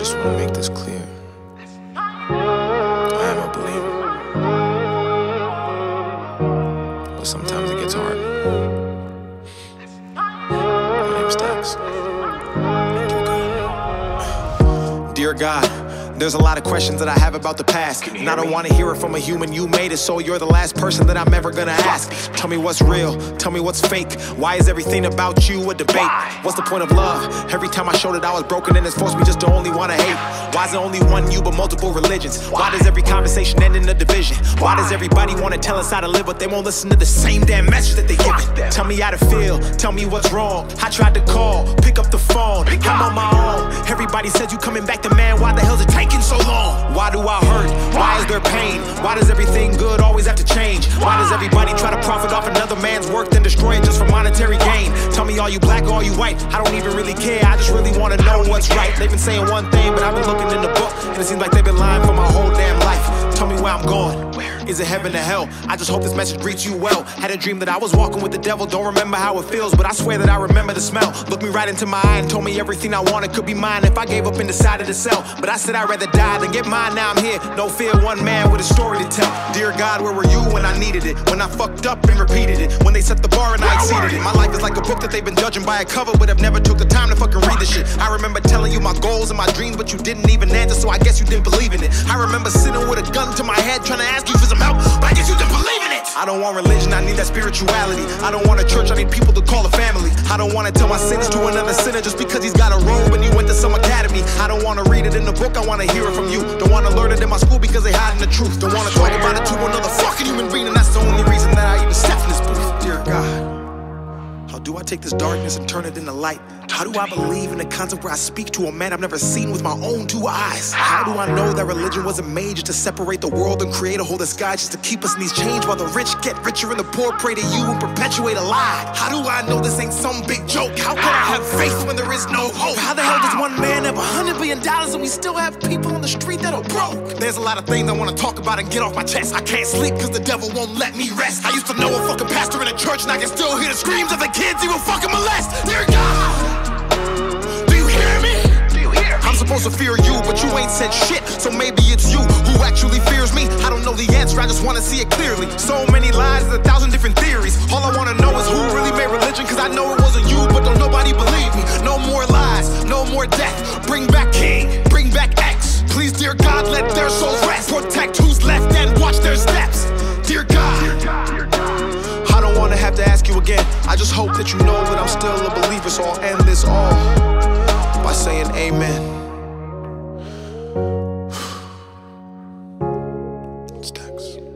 just want to make this clear. I am a believer, but sometimes it gets hard. My name's Dax. Dear God, there's a lot of questions that I have about the past, and I don't want to hear it from a human. You made it, so you're the last person that I'm ever gonna ask. Tell me what's real, tell me what's fake. Why is everything about you a debate? What's the point of love? Every time I showed it I was broken, and it's forced me just to only want to hate. Why is it only one you but multiple religions? Why does every conversation end in a division? Why does everybody want to tell us how to live, but they won't listen to the same damn message that they give it? Tell me how to feel, tell me what's wrong. I tried to call, pick up the phone, I'm on my own. Everybody says you coming back to man, why the hell's it taking so long? Why do I hurt? Why is there pain? Why does everything good always have to change? Why does everybody try to profit off another man's work, then destroy it just for monetary gain? Tell me, are you black or are you white? I don't even really care, I just really want to know what's right. They've been saying one thing, but I've been looking in the book, and it seems like they've been lying for my whole damn life. Tell me where I'm going. Is it heaven or hell? I just hope this message greets you well. Had a dream that I was walking with the devil. Don't remember how it feels, but I swear that I remember the smell. Looked me right into my eye and told me everything I wanted could be mine if I gave up and decided to sell. But I said I'd rather die than get mine. Now I'm here, no fear, one man with a story to tell. Dear God, where were you when I needed it? When I fucked up and repeated it? When they set the bar and I exceeded it? My life is like a book that they've been judging by a cover, but have never took the time to fucking read the shit. I remember telling you my goals and my dreams, but you didn't even answer, so I guess you didn't believe in it. I remember sitting with a gun to my head trying to ask you for some help, but I guess you didn't believe in it. I don't want religion, I need that spirituality. I don't want a church, I need people to call a family. I don't want to tell my sins to another sinner just because he's got a robe and you went to some academy. I don't want to read it in the book, I want to hear it from you. Don't want to learn it in my school because they hiding the truth. Don't want to talk about it to another fucking human being, and that's the only reason that I even stepped in this booth. Dear God, how do I take this darkness and turn it into light? How do I believe in a concept where I speak to a man I've never seen with my own two eyes? How do I know that religion wasn't made just to separate the world and create a whole disguise just to keep us in these chains while the rich get richer and the poor pray to you and perpetuate a lie? How do I know this ain't some big joke? How can I have faith when there is no hope? How the hell does one man have $100 billion and we still have people on the street that are broke? There's a lot of things I want to talk about and get off my chest. I can't sleep cause the devil won't let me rest. I used to know a fucking pastor in a church and I can still hear the screams of the kids he will fucking molest. Dear God, I'm supposed to fear you, but you ain't said shit, so maybe it's you who actually fears me. I don't know the answer, I just want to see it clearly. So many lies, 1,000 different theories. All I want to know is who really made religion, cause I know it wasn't you, but don't nobody believe me. No more lies, no more death. Bring back King, bring back X. Please, dear God, let their souls rest. Protect who's left and watch their steps. Dear God, I don't want to have to ask you again. I just hope that you know that I'm still a believer, so I'll end this all by saying amen. It's Dax.